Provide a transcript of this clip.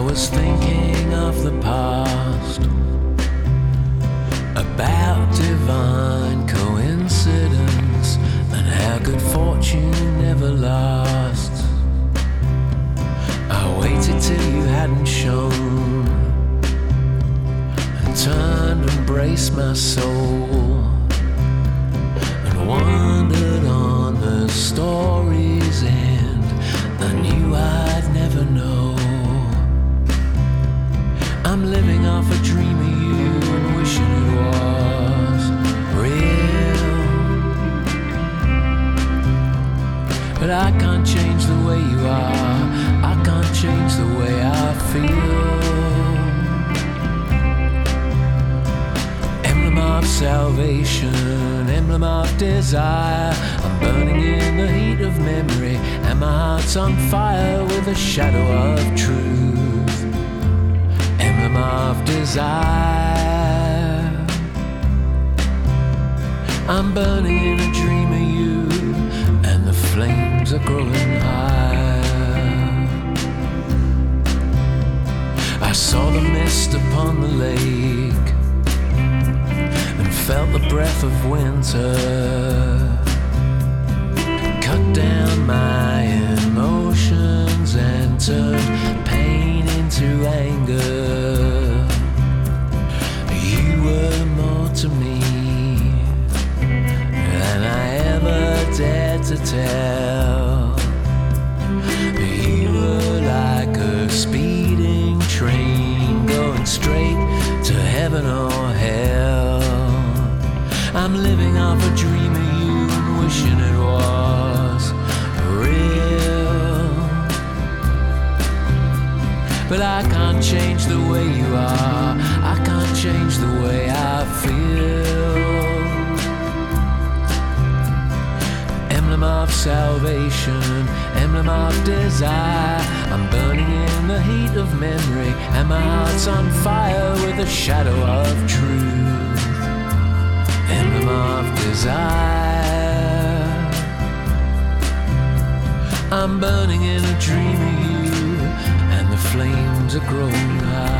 was thinking of the past, about divine coincidence and how good fortune never lasts. I waited till you hadn't shown and turned and braced my soul and wandered on the story's end. I knew I'd never know. I'm living off a dream of you and wishing it was real. But I can't change the way you are, I can't change the way I feel. Emblem of salvation, emblem of desire, I'm burning in the heat of memory, and my heart's on fire with a shadow of truth. Emblem of desire, I'm burning in a dream of you, and the flames are growing higher. I saw the mist upon the lake and felt the breath of winter cut down my emotions and turned pain into anger. You were more to me than I ever dared to tell. You were like a speeding train going straight to heaven or hell. I'm living off a dream of you and wishing it was real. But I can't change the way you are, I can't change the way I feel. Emblem of salvation, emblem of desire, I'm burning in the heat of memory, and my heart's on fire with a shadow of truth. Emblem of desire, I'm burning in a dream of you, and the flames are growing high.